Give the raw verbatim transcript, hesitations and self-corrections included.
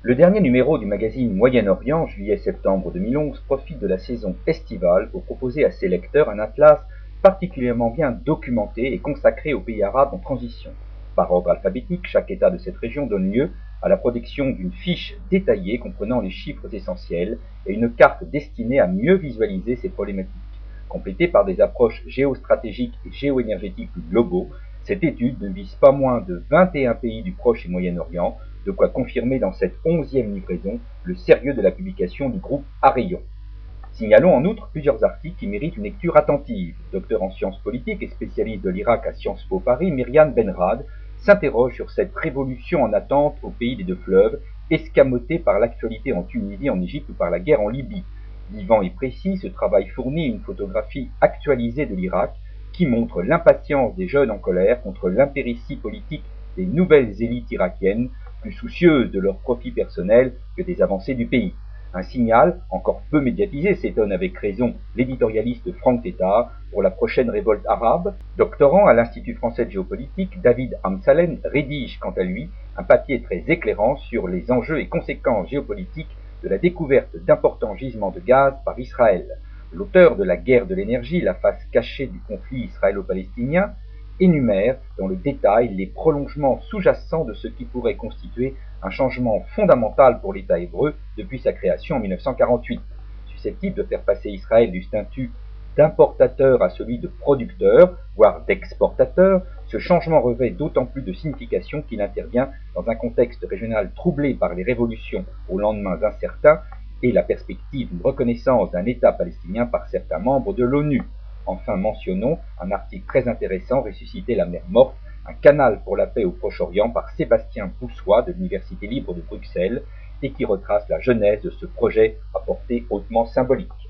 Le dernier numéro du magazine Moyen-Orient, juillet-septembre deux mille onze, profite de la saison estivale pour proposer à ses lecteurs un atlas particulièrement bien documenté et consacré aux pays arabes en transition. Par ordre alphabétique, chaque État de cette région donne lieu à la production d'une fiche détaillée comprenant les chiffres essentiels et une carte destinée à mieux visualiser ces problématiques. Complétée par des approches géostratégiques et géoénergétiques plus globaux, cette étude ne vise pas moins de vingt et un pays du Proche et Moyen-Orient, de quoi confirmer dans cette onzième livraison le sérieux de la publication du groupe Arayon. Signalons en outre plusieurs articles qui méritent une lecture attentive. Docteur en sciences politiques et spécialiste de l'Irak à Sciences Po Paris, Myriam Benrad s'interroge sur cette révolution en attente au pays des deux fleuves, escamotée par l'actualité en Tunisie, en Égypte ou par la guerre en Libye. Vivant et précis, ce travail fournit une photographie actualisée de l'Irak qui montre l'impatience des jeunes en colère contre l'impéritie politique des nouvelles élites irakiennes, plus soucieuses de leur profit personnel que des avancées du pays. Un signal, encore peu médiatisé, s'étonne avec raison l'éditorialiste Franck Tétart pour la prochaine révolte arabe. Doctorant à l'Institut français de géopolitique, David Amsalen rédige quant à lui un papier très éclairant sur les enjeux et conséquences géopolitiques de la découverte d'importants gisements de gaz par Israël. L'auteur de La guerre de l'énergie, la face cachée du conflit israélo-palestinien, énumère dans le détail les prolongements sous-jacents de ce qui pourrait constituer un changement fondamental pour l'État hébreu depuis sa création en mille neuf cent quarante-huit. Susceptible de faire passer Israël du statut d'importateur à celui de producteur, voire d'exportateur, ce changement revêt d'autant plus de signification qu'il intervient dans un contexte régional troublé par les révolutions aux lendemains incertains et la perspective d'une reconnaissance d'un État palestinien par certains membres de l'ONU. Enfin, mentionnons un article très intéressant, Ressusciter la mer morte, un canal pour la paix au Proche-Orient par Sébastien Boussois de l'Université libre de Bruxelles et qui retrace la genèse de ce projet à portée hautement symbolique.